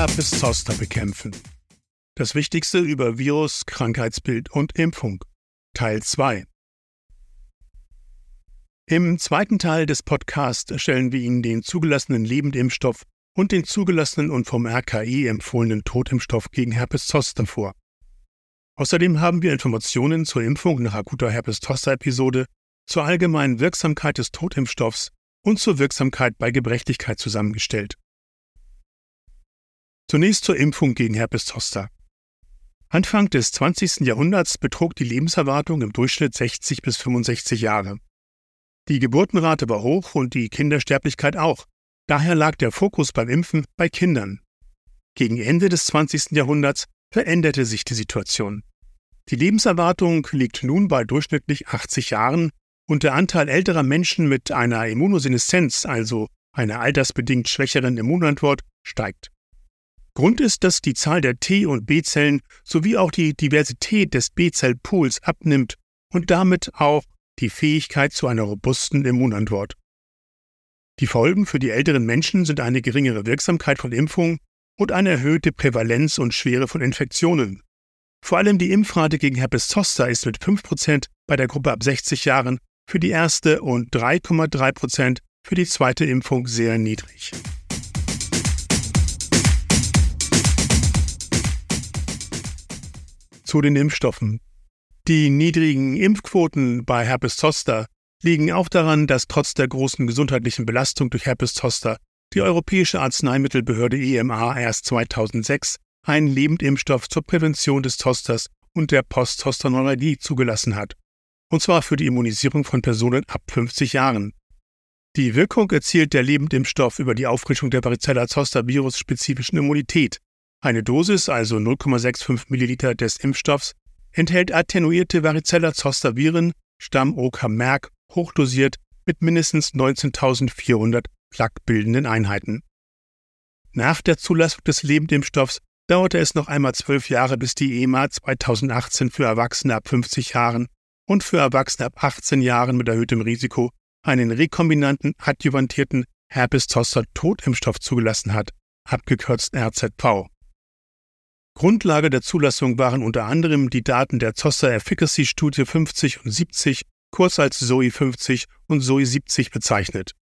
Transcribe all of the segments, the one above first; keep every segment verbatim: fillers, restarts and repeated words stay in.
Herpes Zoster bekämpfen. Das Wichtigste über Virus, Krankheitsbild und Impfung. Teil zwei. Im zweiten Teil des Podcasts stellen wir Ihnen den zugelassenen Lebendimpfstoff und den zugelassenen und vom R K I empfohlenen Totimpfstoff gegen Herpes Zoster vor. Außerdem haben wir Informationen zur Impfung nach akuter Herpes Zoster-Episode, zur allgemeinen Wirksamkeit des Totimpfstoffs und zur Wirksamkeit bei Gebrechlichkeit zusammengestellt. Zunächst zur Impfung gegen Herpes Zoster. Anfang des zwanzigsten Jahrhunderts betrug die Lebenserwartung im Durchschnitt sechzig bis fünfundsechzig Jahre. Die Geburtenrate war hoch und die Kindersterblichkeit auch. Daher lag der Fokus beim Impfen bei Kindern. Gegen Ende des zwanzigsten Jahrhunderts veränderte sich die Situation. Die Lebenserwartung liegt nun bei durchschnittlich achtzig Jahren und der Anteil älterer Menschen mit einer Immunoseneszenz, also einer altersbedingt schwächeren Immunantwort, steigt. Grund ist, dass die Zahl der T- und B-Zellen sowie auch die Diversität des B-Zell-Pools abnimmt und damit auch die Fähigkeit zu einer robusten Immunantwort. Die Folgen für die älteren Menschen sind eine geringere Wirksamkeit von Impfungen und eine erhöhte Prävalenz und Schwere von Infektionen. Vor allem die Impfrate gegen Herpes Zoster ist mit fünf Prozent bei der Gruppe ab sechzig Jahren für die erste und drei Komma drei Prozent für die zweite Impfung sehr niedrig. Zu den Impfstoffen. Die niedrigen Impfquoten bei Herpes Zoster liegen auch daran, dass trotz der großen gesundheitlichen Belastung durch Herpes Zoster die Europäische Arzneimittelbehörde E M A erst zweitausendsechs einen Lebendimpfstoff zur Prävention des Zosters und der Post-Zoster-Neuralgie zugelassen hat, und zwar für die Immunisierung von Personen ab fünfzig Jahren. Die Wirkung erzielt der Lebendimpfstoff über die Auffrischung der Varicella-Zoster-Virus-spezifischen Immunität. Eine Dosis, also null Komma sechsundfünfzig Milliliter des Impfstoffs, enthält attenuierte Varicella-Zoster-Viren, Stamm O K-Merk, hochdosiert mit mindestens neunzehntausendvierhundert plaquebildenden Einheiten. Nach der Zulassung des Lebendimpfstoffs dauerte es noch einmal zwölf Jahre, bis die E M A zweitausendachtzehn für Erwachsene ab fünfzig Jahren und für Erwachsene ab achtzehn Jahren mit erhöhtem Risiko einen rekombinanten adjuvantierten Herpes-Zoster-Totimpfstoff zugelassen hat, abgekürzt R Z V. Grundlage der Zulassung waren unter anderem die Daten der Zoster-Efficacy-Studie fünfzig und siebzig, kurz als Z O E fünfzig und Z O E siebzig bezeichnet.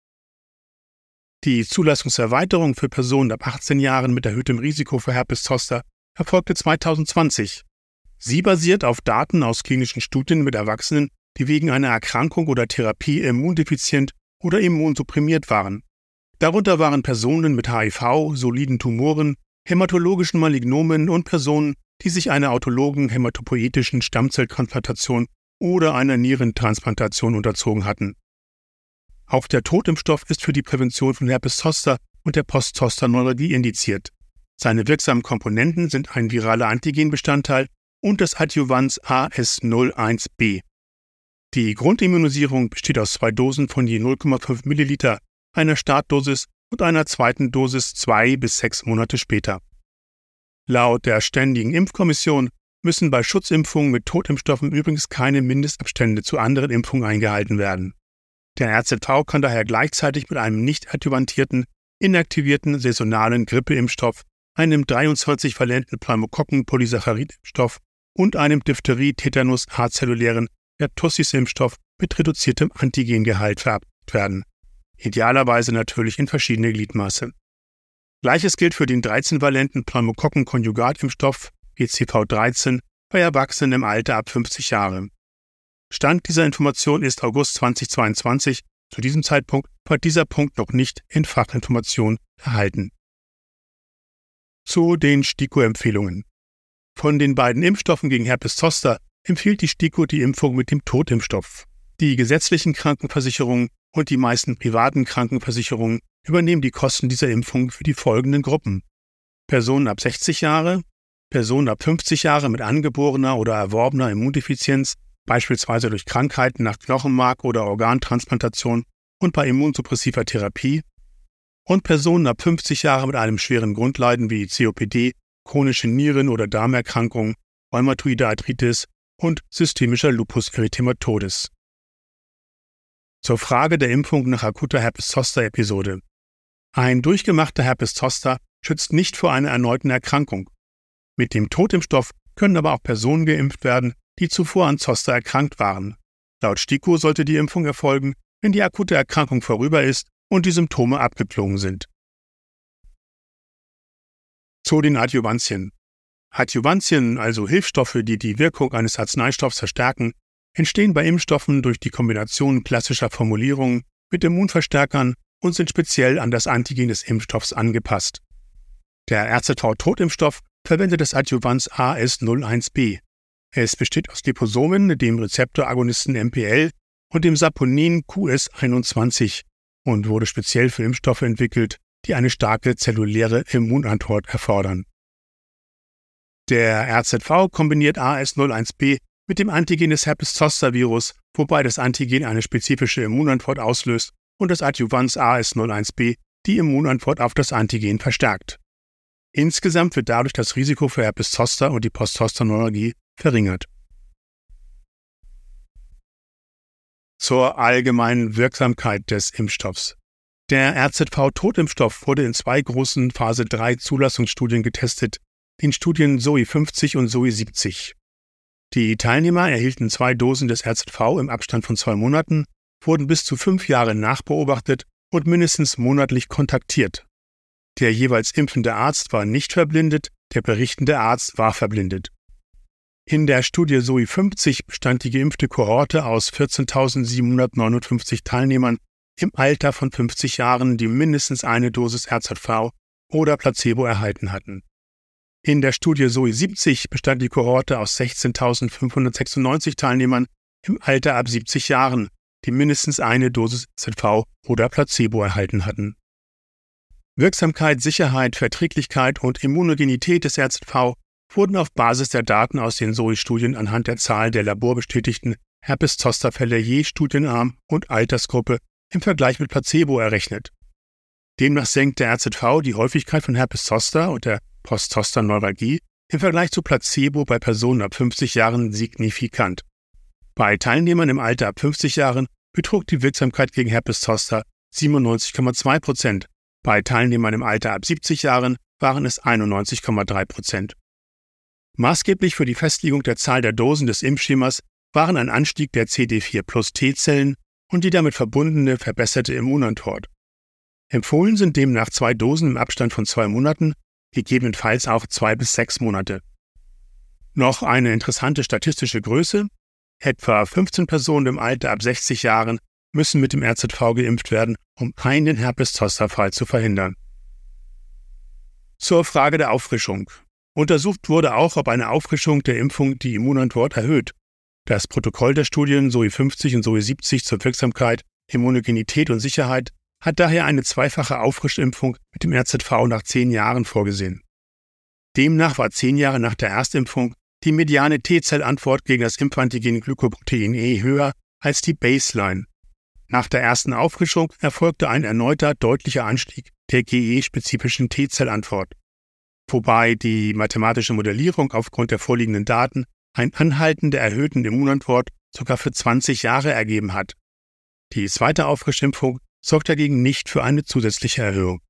Die Zulassungserweiterung für Personen ab achtzehn Jahren mit erhöhtem Risiko für Herpes Zoster erfolgte zweitausendzwanzig. Sie basiert auf Daten aus klinischen Studien mit Erwachsenen, die wegen einer Erkrankung oder Therapie immundefizient oder immunsupprimiert waren. Darunter waren Personen mit H I V, soliden Tumoren, hämatologischen Malignomen und Personen, die sich einer autologen hämatopoietischen Stammzelltransplantation oder einer Nierentransplantation unterzogen hatten. Auch der Totimpfstoff ist für die Prävention von Herpes Zoster und der Post-Zoster-Neuralgie indiziert. Seine wirksamen Komponenten sind ein viraler Antigenbestandteil und das Adjuvans A S null eins b. Die Grundimmunisierung besteht aus zwei Dosen von je null Komma fünf Milliliter, einer Startdosis und einer zweiten Dosis zwei bis sechs Monate später. Laut der Ständigen Impfkommission müssen bei Schutzimpfungen mit Totimpfstoffen übrigens keine Mindestabstände zu anderen Impfungen eingehalten werden. Der R Z V kann daher gleichzeitig mit einem nicht adjuvantierten, inaktivierten saisonalen Grippeimpfstoff, einem dreiundzwanzig-valenten Pneumokokken-Polysaccharid-Impfstoff und einem Diphtherie-Tetanus-azellulären Pertussis-Impfstoff mit reduziertem Antigengehalt verabreicht werden. Idealerweise natürlich in verschiedene Gliedmaße. Gleiches gilt für den dreizehn-valenten Pneumokokken-Konjugatimpfstoff P C V dreizehn bei Erwachsenen im Alter ab fünfzig Jahre. Stand dieser Information ist August zweitausendzweiundzwanzig. Zu diesem Zeitpunkt war dieser Punkt noch nicht in Fachinformation erhalten. Zu den STIKO-Empfehlungen. Von den beiden Impfstoffen gegen Herpes Zoster empfiehlt die STIKO die Impfung mit dem Totimpfstoff. Die gesetzlichen Krankenversicherungen und die meisten privaten Krankenversicherungen übernehmen die Kosten dieser Impfung für die folgenden Gruppen: Personen ab sechzig Jahre, Personen ab fünfzig Jahre mit angeborener oder erworbener Immundefizienz, beispielsweise durch Krankheiten nach Knochenmark oder Organtransplantation und bei immunsuppressiver Therapie, und Personen ab fünfzig Jahre mit einem schweren Grundleiden wie C O P D, chronische Nieren- oder Darmerkrankungen, rheumatoide Arthritis und systemischer Lupus erythematodes. Zur Frage der Impfung nach akuter Herpes-Zoster-Episode. Ein durchgemachter Herpes Zoster schützt nicht vor einer erneuten Erkrankung. Mit dem Totimpfstoff können aber auch Personen geimpft werden, die zuvor an Zoster erkrankt waren. Laut STIKO sollte die Impfung erfolgen, wenn die akute Erkrankung vorüber ist und die Symptome abgeklungen sind. Zu den Adjuvantien. Adjuvantien, also Hilfsstoffe, die die Wirkung eines Arzneistoffs verstärken, entstehen bei Impfstoffen durch die Kombination klassischer Formulierungen mit Immunverstärkern und sind speziell an das Antigen des Impfstoffs angepasst. Der R Z V-Totimpfstoff verwendet das Adjuvans A S null eins b. Es besteht aus Liposomen, dem Rezeptoragonisten M P L und dem Saponin Q S einundzwanzig und wurde speziell für Impfstoffe entwickelt, die eine starke zelluläre Immunantwort erfordern. Der R Z V kombiniert A S null eins b mit dem Antigen des Herpes-Zoster-Virus, wobei das Antigen eine spezifische Immunantwort auslöst und das Adjuvans A S null eins b die Immunantwort auf das Antigen verstärkt. Insgesamt wird dadurch das Risiko für Herpes-Zoster und die Postzoster-Neuralgie verringert. Zur allgemeinen Wirksamkeit des Impfstoffs. Der R Z V-Totimpfstoff wurde in zwei großen Phase drei Zulassungsstudien getestet, den Studien S O I fünfzig und S O I siebzig. Die Teilnehmer erhielten zwei Dosen des R Z V im Abstand von zwei Monaten, wurden bis zu fünf Jahre nachbeobachtet und mindestens monatlich kontaktiert. Der jeweils impfende Arzt war nicht verblindet, der berichtende Arzt war verblindet. In der Studie S O I fünfzig bestand die geimpfte Kohorte aus vierzehntausendsiebenhundertneunundfünfzig Teilnehmern im Alter von fünfzig Jahren, die mindestens eine Dosis R Z V oder Placebo erhalten hatten. In der Studie S O I siebzig bestand die Kohorte aus sechzehntausendfünfhundertsechsundneunzig Teilnehmern im Alter ab siebzig Jahren, die mindestens eine Dosis R Z V oder Placebo erhalten hatten. Wirksamkeit, Sicherheit, Verträglichkeit und Immunogenität des R Z V wurden auf Basis der Daten aus den S O I-Studien anhand der Zahl der laborbestätigten Herpes-Zoster-Fälle je Studienarm und Altersgruppe im Vergleich mit Placebo errechnet. Demnach senkt der R Z V die Häufigkeit von Herpes-Zoster und der Postzoster-Neuralgie im Vergleich zu Placebo bei Personen ab fünfzig Jahren signifikant. Bei Teilnehmern im Alter ab fünfzig Jahren betrug die Wirksamkeit gegen Herpes-Zoster siebenundneunzig Komma zwei Prozent, bei Teilnehmern im Alter ab siebzig Jahren waren es einundneunzig Komma drei Prozent. Maßgeblich für die Festlegung der Zahl der Dosen des Impfschemas waren ein Anstieg der C D vier plus T-Zellen und die damit verbundene verbesserte Immunantwort. Empfohlen sind demnach zwei Dosen im Abstand von zwei Monaten, gegebenenfalls auch zwei bis sechs Monate. Noch eine interessante statistische Größe: Etwa fünfzehn Personen im Alter ab sechzig Jahren müssen mit dem R Z V geimpft werden, um einen Herpes-Zoster-Fall zu verhindern. Zur Frage der Auffrischung. Untersucht wurde auch, ob eine Auffrischung der Impfung die Immunantwort erhöht. Das Protokoll der Studien S O I fünfzig und S O I siebzig zur Wirksamkeit, Immunogenität und Sicherheit hat daher eine zweifache Auffrischimpfung mit dem R Z V nach zehn Jahren vorgesehen. Demnach war zehn Jahre nach der Erstimpfung die mediane T-Zellantwort gegen das Impfantigen Glykoprotein E höher als die Baseline. Nach der ersten Auffrischung erfolgte ein erneuter deutlicher Anstieg der G E-spezifischen T-Zellantwort, wobei die mathematische Modellierung aufgrund der vorliegenden Daten ein Anhalten der erhöhten Immunantwort sogar für zwanzig Jahre ergeben hat. Die zweite Auffrischimpfung sorgt dagegen nicht für eine zusätzliche Erhöhung.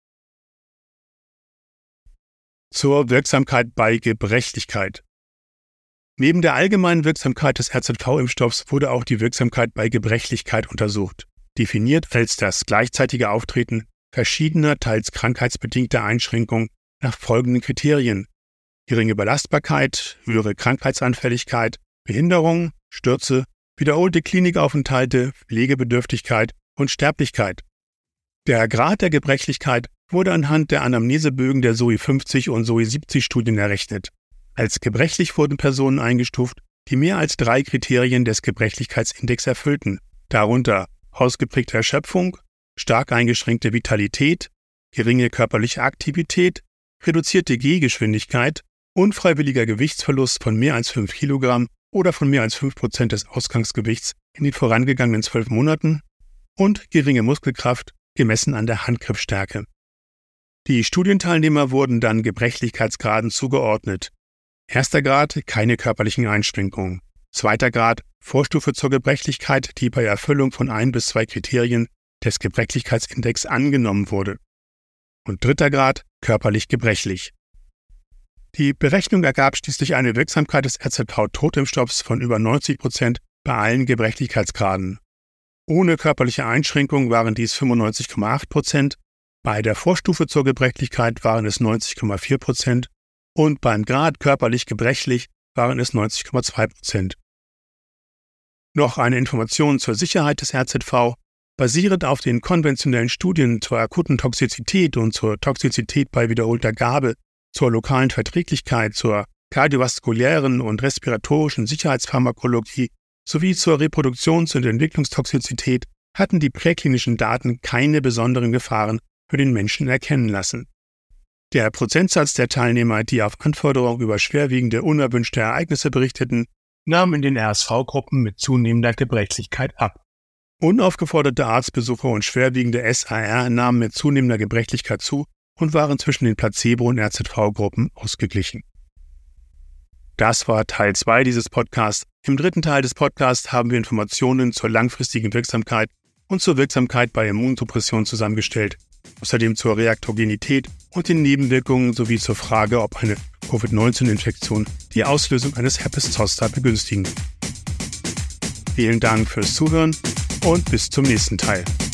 Zur Wirksamkeit bei Gebrechlichkeit. Neben der allgemeinen Wirksamkeit des R Z V-Impfstoffs wurde auch die Wirksamkeit bei Gebrechlichkeit untersucht, definiert als das gleichzeitige Auftreten verschiedener, teils krankheitsbedingter Einschränkungen nach folgenden Kriterien: geringe Belastbarkeit, höhere Krankheitsanfälligkeit, Behinderung, Stürze, wiederholte Klinikaufenthalte, Pflegebedürftigkeit und Sterblichkeit. Der Grad der Gebrechlichkeit wurde anhand der Anamnesebögen der S O I fünfzig und S O I siebzig Studien errechnet. Als gebrechlich wurden Personen eingestuft, die mehr als drei Kriterien des Gebrechlichkeitsindex erfüllten, darunter ausgeprägte Erschöpfung, stark eingeschränkte Vitalität, geringe körperliche Aktivität, reduzierte Gehgeschwindigkeit, unfreiwilliger Gewichtsverlust von mehr als fünf Kilogramm oder von mehr als fünf Prozent des Ausgangsgewichts in den vorangegangenen zwölf Monaten und geringe Muskelkraft gemessen an der Handgriffstärke. Die Studienteilnehmer wurden dann Gebrechlichkeitsgraden zugeordnet. Erster Grad, keine körperlichen Einschränkungen. Zweiter Grad, Vorstufe zur Gebrechlichkeit, die bei Erfüllung von ein bis zwei Kriterien des Gebrechlichkeitsindex angenommen wurde. Und dritter Grad, körperlich gebrechlich. Die Berechnung ergab schließlich eine Wirksamkeit des R Z V-Totimpfstoffs von über neunzig Prozent bei allen Gebrechlichkeitsgraden. Ohne körperliche Einschränkung waren dies fünfundneunzig Komma acht Prozent, bei der Vorstufe zur Gebrechlichkeit waren es neunzig Komma vier Prozent und beim Grad körperlich gebrechlich waren es neunzig Komma zwei Prozent. Noch eine Information zur Sicherheit des R Z V. Basierend auf den konventionellen Studien zur akuten Toxizität und zur Toxizität bei wiederholter Gabe, zur lokalen Verträglichkeit, zur kardiovaskulären und respiratorischen Sicherheitspharmakologie sowie zur Reproduktions- und Entwicklungstoxizität hatten die präklinischen Daten keine besonderen Gefahren für den Menschen erkennen lassen. Der Prozentsatz der Teilnehmer, die auf Anforderung über schwerwiegende unerwünschte Ereignisse berichteten, nahm in den R S V-Gruppen mit zunehmender Gebrechlichkeit ab. Unaufgeforderte Arztbesuche und schwerwiegende S A R nahmen mit zunehmender Gebrechlichkeit zu und waren zwischen den Placebo- und R Z V-Gruppen ausgeglichen. Das war Teil zwei dieses Podcasts. Im dritten Teil des Podcasts haben wir Informationen zur langfristigen Wirksamkeit und zur Wirksamkeit bei Immunsuppression zusammengestellt, außerdem zur Reaktogenität und den Nebenwirkungen sowie zur Frage, ob eine Covid neunzehn Infektion die Auslösung eines Herpes Zoster begünstigen. Vielen Dank fürs Zuhören und bis zum nächsten Teil.